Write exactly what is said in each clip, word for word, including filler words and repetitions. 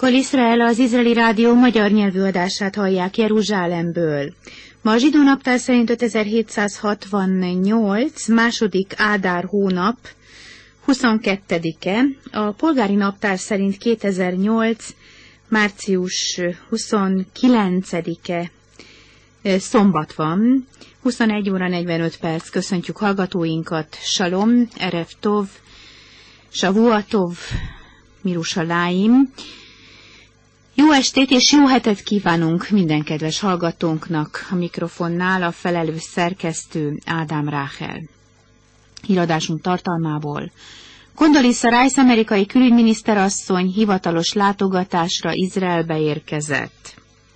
Kol Izrael, az izraeli rádió magyar nyelvű adását hallják Jeruzsálemből. Ma a zsidó naptár szerint ötezer-hétszázhatvannyolc, második Ádár hónap, huszonkettedike, a polgári naptár szerint kétezer-nyolc, március huszonkilencedike, szombat van, huszonegy óra negyvenöt perc. Köszöntjük hallgatóinkat, Salom, Erev Tov, Shavuatov, Mirushalayim. Jó estét és jó hetet kívánunk minden kedves hallgatónknak. A mikrofonnál a felelős szerkesztő Ádám Ráhel. Híradásunk tartalmából: Condoleezza Rice amerikai külügyminiszterasszony hivatalos látogatásra Izraelbe érkezett.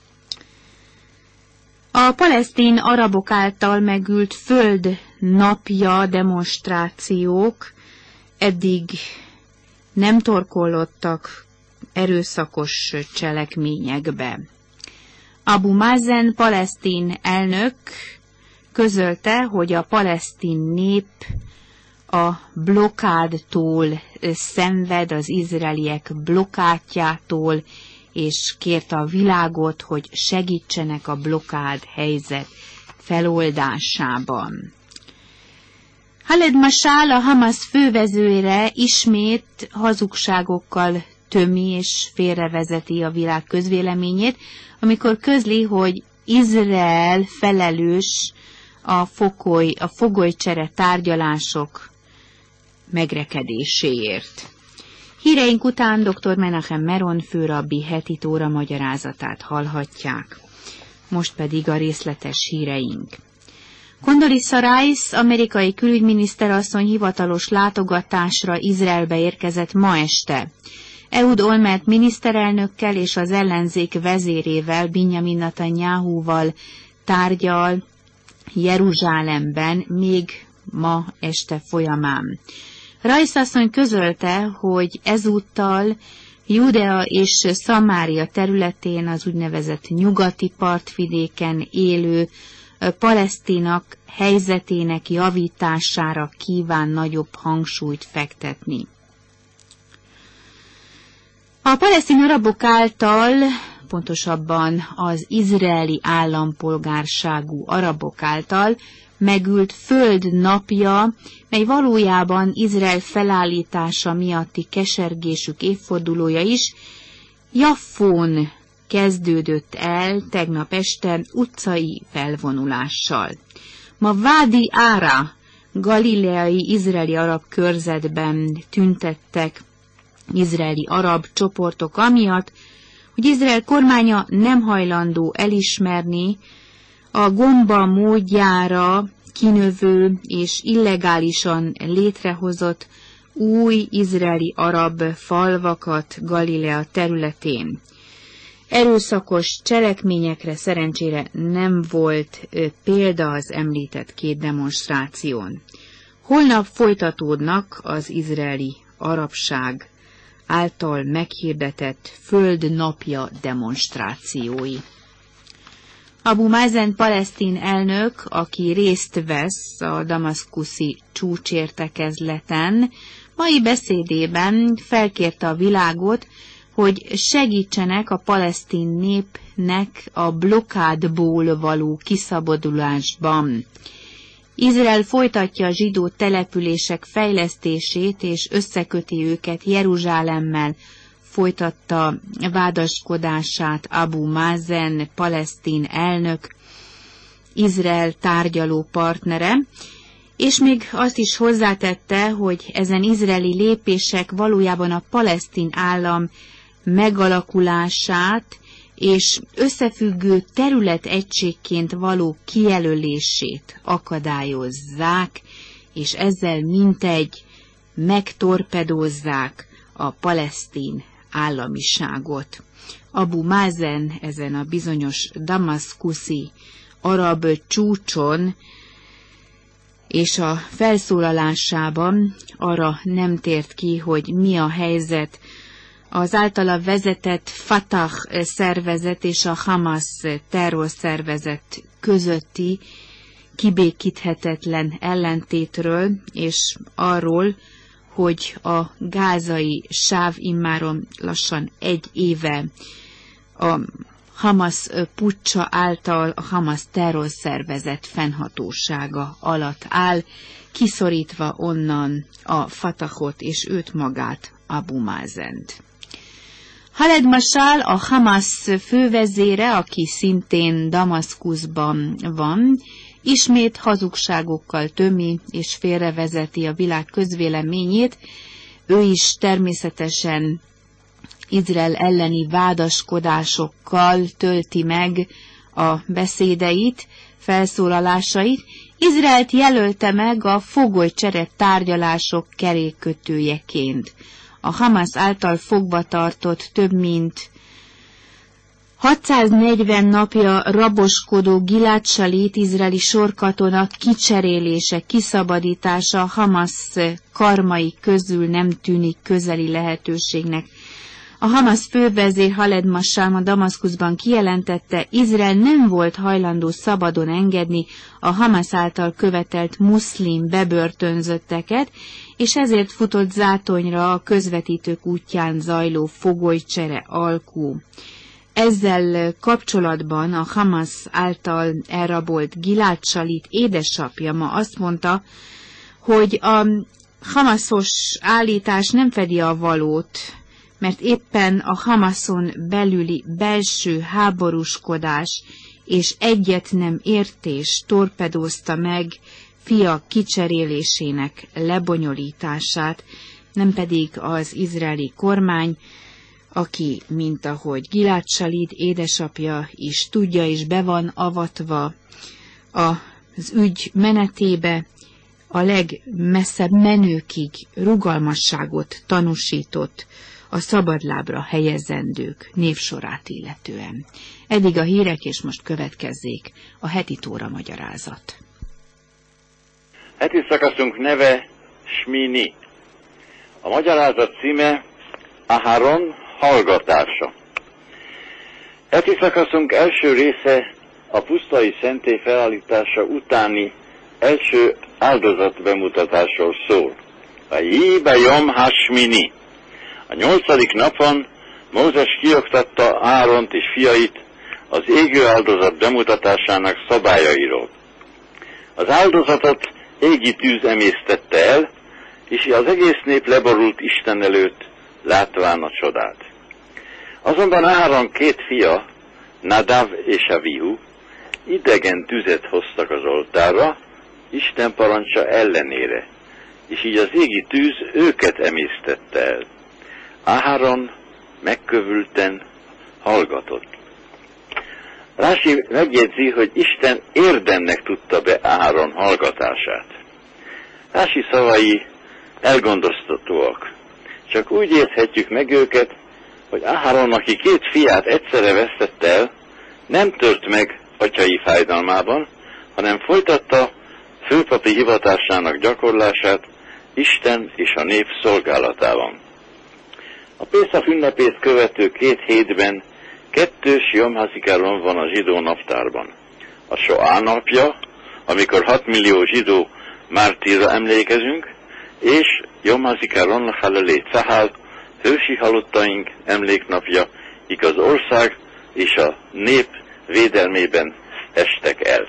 A palesztin arabok által megült föld napja demonstrációk eddig nem torkollottak erőszakos cselekményekbe. Abu Mazen palesztin elnök közölte, hogy a palesztin nép a blokkádtól szenved, az izraeliek blokkádjától, és kérte a világot, hogy segítsenek a blokkád helyzet feloldásában. Khaled Mashal, a Hamas fővezőre ismét hazugságokkal tömi és félrevezeti a világ közvéleményét, amikor közli, hogy Izrael felelős a, fogoly, a fogolycsere tárgyalások megrekedéséért. Híreink után dr. Menachem Meron főrabbi heti tóra magyarázatát hallhatják. Most pedig a részletes híreink. Condoleezza Rice amerikai külügyminiszterasszony hivatalos látogatásra Izraelbe érkezett ma este. Ehud Olmert miniszterelnökkel és az ellenzék vezérével, Binyamin Netanyahuval tárgyal Jeruzsálemben még ma este folyamán. Rice asszony közölte, hogy ezúttal Judea és Szamária területén, az úgynevezett nyugati partvidéken élő palesztinak helyzetének javítására kíván nagyobb hangsúlyt fektetni. A palesztin arabok által, pontosabban az izraeli állampolgárságú arabok által megült föld napja, mely valójában Izrael felállítása miatti kesergésük évfordulója is, Jaffón kezdődött el tegnap este utcai felvonulással. Ma Vádi Ára, galileai izraeli arab körzetben tüntettek izraeli arab csoportok amiatt, hogy Izrael kormánya nem hajlandó elismerni a gomba módjára kinövő és illegálisan létrehozott új izraeli arab falvakat Galilea területén. Erőszakos cselekményekre szerencsére nem volt példa az említett két demonstráción. Holnap folytatódnak az izraeli arabság által meghirdetett Föld napja demonstrációi. Abu Mazen palesztin elnök, aki részt vesz a damaszkuszi csúcsértekezleten, mai beszédében felkérte a világot, hogy segítsenek a palesztin népnek a blokkádból való kiszabadulásban. Izrael folytatja a zsidó települések fejlesztését és összeköti őket Jeruzsálemmel, folytatta vádaskodását Abu Mazen palesztin elnök, Izrael tárgyaló partnere, és még azt is hozzátette, hogy ezen izraeli lépések valójában a palesztin állam megalakulását és összefüggő területegységként való kijelölését akadályozzák, és ezzel mintegy megtorpedozzák a palesztin államiságot. Abu Mazen ezen a bizonyos damaszkuszi arab csúcson és a felszólalásában arra nem tért ki, hogy mi a helyzet az általa vezetett Fatah szervezet és a Hamas terrorszervezet közötti kibékíthetetlen ellentétről, és arról, hogy a gázai sáv immáron lassan egy éve a Hamas puccsa által a Hamas terrorszervezet fennhatósága alatt áll, kiszorítva onnan a Fatahot és őt magát, Abu Mazent. Khaled Mashal, a Hamas fővezére, aki szintén Damaszkuszban van, ismét hazugságokkal tömi és félrevezeti a világ közvéleményét. Ő is természetesen Izrael elleni vádaskodásokkal tölti meg a beszédeit, felszólalásait. Izraelt jelölte meg a fogolycsere tárgyalások kerékkötőjeként. A Hamas által fogva tartott több mint hatszáznegyven napja raboskodó Gilad Shalit izraeli sorkatona kicserélése, kiszabadítása a Hamas karmai közül nem tűnik közeli lehetőségnek. A Hamas fővezér Khaled Mashal ma Damaszkuszban kijelentette, Izrael nem volt hajlandó szabadon engedni a Hamas által követelt muszlim bebörtönzötteket, és ezért futott zátonyra a közvetítők útján zajló fogolycsere alkú. Ezzel kapcsolatban a Hamas által elrabolt Gilad Shalit édesapja ma azt mondta, hogy a Hamasos állítás nem fedi a valót, mert éppen a Hamason belüli belső háborúskodás és egyet nem értés torpedózta meg fia kicserélésének lebonyolítását, nem pedig az izraeli kormány, aki, mint ahogy Gilad Shalit édesapja is tudja és be van avatva az ügy menetébe, a legmesszebb menőkig rugalmasságot tanúsított a szabadlábra helyezendők névsorát illetően. Eddig a hírek, és most következzék a heti tóra magyarázat. Heti szakaszunk neve Smini. A magyarázat címe Aharon hallgatása. Heti szakaszunk első része a pusztai szentély felállítása utáni első áldozat bemutatásról szól. Vayi bajom hashmini. A nyolcadik napon Mózes kioktatta Áront és fiait az égő áldozat bemutatásának szabályairól. Az áldozatot égi tűz emésztette el, és az egész nép leborult Isten előtt, látván a csodát. Azonban Áron két fia, Nadav és Avihu, idegen tüzet hoztak az oltárra, Isten parancsa ellenére, és így az égi tűz őket emésztette el. Áron megkövülten hallgatott. Rási megjegyzi, hogy Isten érdemnek tudta be Áron hallgatását. Rási szavai elgondoztatóak. Csak úgy érthetjük meg őket, hogy Áron, aki két fiát egyszerre vesztette el, nem tört meg atyai fájdalmában, hanem folytatta főpapi hivatásának gyakorlását Isten és a nép szolgálatában. A Pészak ünnepét követő két hétben kettős Jom HaZikaron van a zsidó naptárban. A Soá napja, amikor hat millió zsidó mártírra emlékezünk, és Jom HaZikaron Halelé Cahal, hősi halottaink emléknapja, kik az ország és a nép védelmében estek el.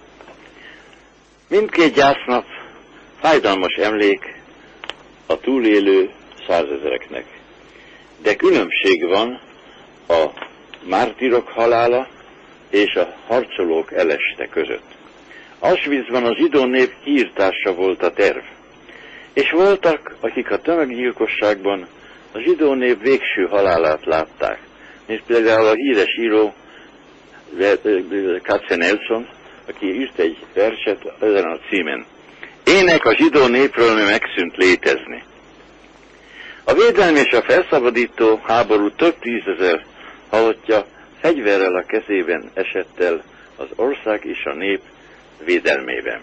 Mindkét gyásznap fájdalmas emlék a túlélő százezereknek. De különbség van a mártírok halála és a harcolók eleste között. Auschwitzban a zsidó nép kiirtása volt a terv, és voltak, akik a tömeggyilkosságban a zsidó nép végső halálát látták, mint például a híres író Katzenelson, aki írt egy verset ezen a címen. Ének a zsidó népről, mi megszűnt létezni. A védelmi és a felszabadító háború több tízezer halottja fegyverrel a kezében esett el az ország és a nép védelmében.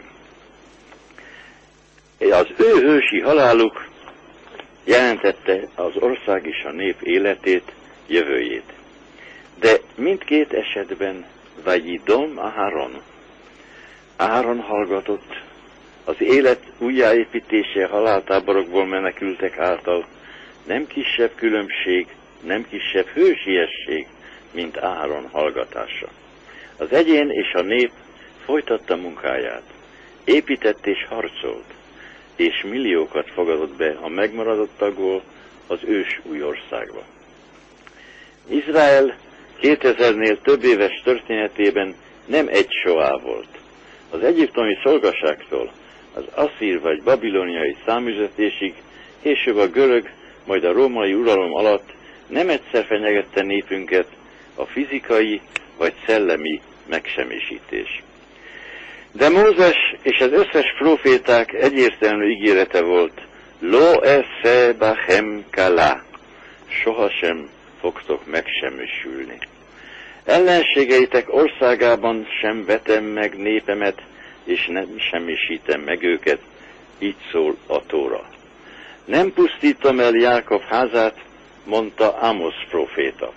Az ő hősi haláluk jelentette az ország és a nép életét, jövőjét. De mindkét esetben Vayidom Aharon. Áron hallgatott, az élet újjáépítése haláltáborokból menekültek által nem kisebb különbség, nem kisebb hősiesség, mint Áron hallgatása. Az egyén és a nép folytatta munkáját, épített és harcolt, és milliókat fogadott be a megmaradottakból az ős új országba. Izrael kétezernél több éves történetében nem egy soá volt. Az egyiptomi szolgaságtól az asszír vagy babiloniai számüzetésig, később a görög, majd a római uralom alatt nem egyszer fenyegette népünket a fizikai vagy szellemi megsemmisítés. De Mózes és az összes proféták egyértelmű ígérete volt: Lo esse bachem kala, sohasem fogtok megsemmisülni. Ellenségeitek országában sem vetem meg népemet, és nem semmisítem meg őket, így szól a Tóra. Nem pusztítom el Jákob házát, mondta Ámosz próféta.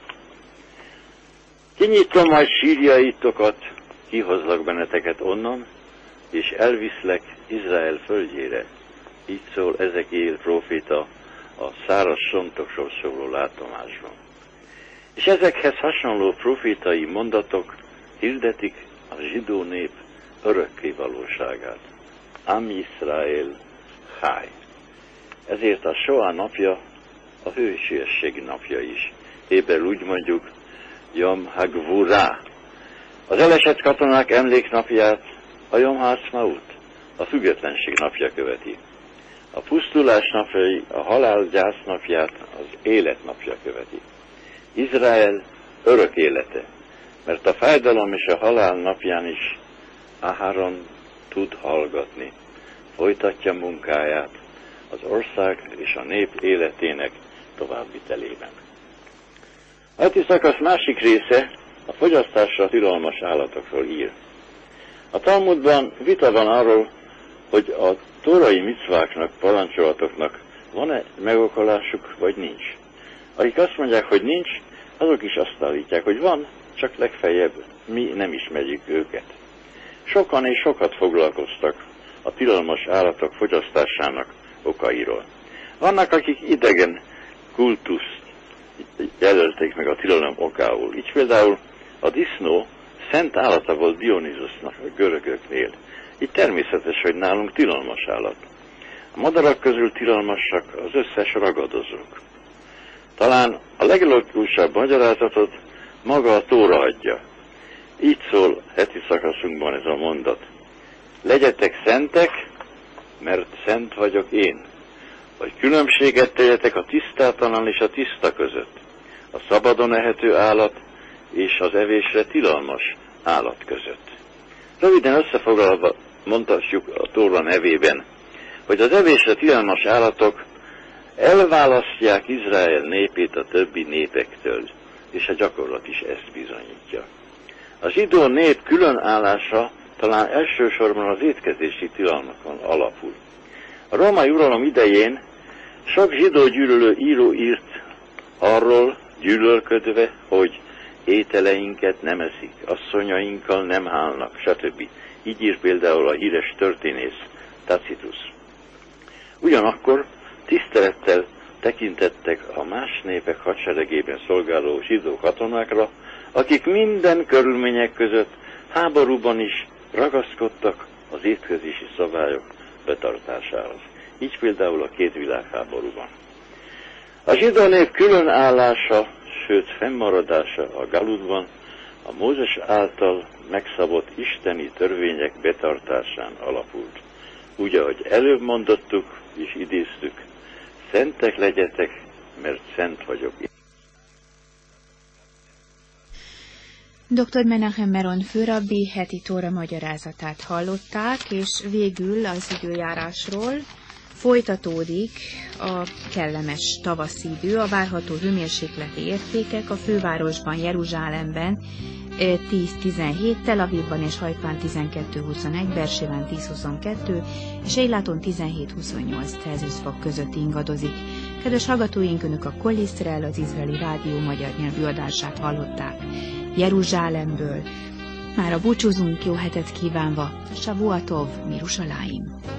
Kinyitom majd sírjaitokat, kihozlak benneteket onnan, és elviszlek Izrael földjére. Így szól Ezekiel próféta a száraz sontokról szóló látomásban. És ezekhez hasonló profétai mondatok hirdetik a zsidó nép örökké valóságát. Am Yisrael Chai. Ezért a Soá napja a hősiesség napja is. Éppen úgy mondjuk Yom HaGvura. Az elesett katonák emléknapját a Yom HaAtzmaut, a függetlenség napja követi. A pusztulás napjai a halál gyász napját az élet napja követi. Izrael örök élete, mert a fájdalom és a halál napján is Áron tud hallgatni, folytatja munkáját az ország és a nép életének továbbvitelében. A heti szakasz másik része a fogyasztásra tilalmas állatokról ír. A Talmudban vita van arról, hogy a tórai micváknak, parancsolatoknak van-e megokolásuk, vagy nincs. Akik azt mondják, hogy nincs, azok is azt állítják, hogy van, csak legfeljebb mi nem ismerjük őket. Sokan és sokat foglalkoztak a tilalmas állatok fogyasztásának okairól. Vannak, akik idegen kultuszt jelölték meg a tilalom okául. Így például a disznó szent állata volt Dioniszosnak a görögöknél. Így természetes, hogy nálunk tilalmas állat. A madarak közül tilalmasak az összes ragadozók. Talán a leglogikusabb magyarázatot maga a Tóra adja. Így szól heti szakaszunkban ez a mondat. Legyetek szentek, mert szent vagyok én. Vagy különbséget tegyetek a tisztátalan és a tiszta között, a szabadon ehető állat és az evésre tilalmas állat között. Röviden összefoglalva mondhatjuk a Tóra nevében, hogy az evésre tilalmas állatok elválasztják Izrael népét a többi népektől, és a gyakorlat is ezt bizonyítja. A zsidó nép különállása talán elsősorban az étkezési tilalmakon alapul. A római uralom idején sok zsidó gyűlölő író írt arról gyűlölködve, hogy ételeinket nem eszik, asszonyainkkal nem hálnak, stb. Így ír például a híres történész Tacitus. Ugyanakkor tisztelettel tekintettek a más népek hadseregében szolgáló zsidó katonákra, akik minden körülmények között háborúban is ragaszkodtak az étkezési szabályok betartásához. Így például a két világháborúban. A zsidó nép különállása, sőt fennmaradása a Galudban a Mózes által megszabott isteni törvények betartásán alapult. Úgy, ahogy előbb mondottuk és idéztük, szentek legyetek, mert szent vagyok. doktor Menachem Meron főrabbi heti tóra magyarázatát hallották, és végül az időjárásról folytatódik a kellemes tavaszi idő, a várható hőmérsékleti értékek a fővárosban, Jeruzsálemben tíz-tizenhét, Tel Avivban és Hajfán tizenkettő-huszonegy, Bersében tíz-huszonkettő, és Eiláton tizenhét-huszonnyolc Celsius fok között ingadozik. Kedves hallgatóink, Önök a Kol Iszrael, az izraeli rádió magyar nyelvű adását hallották Jeruzsálemből. Mára búcsúzunk, jó hetet kívánva, Shavuatov, Mirushalayim.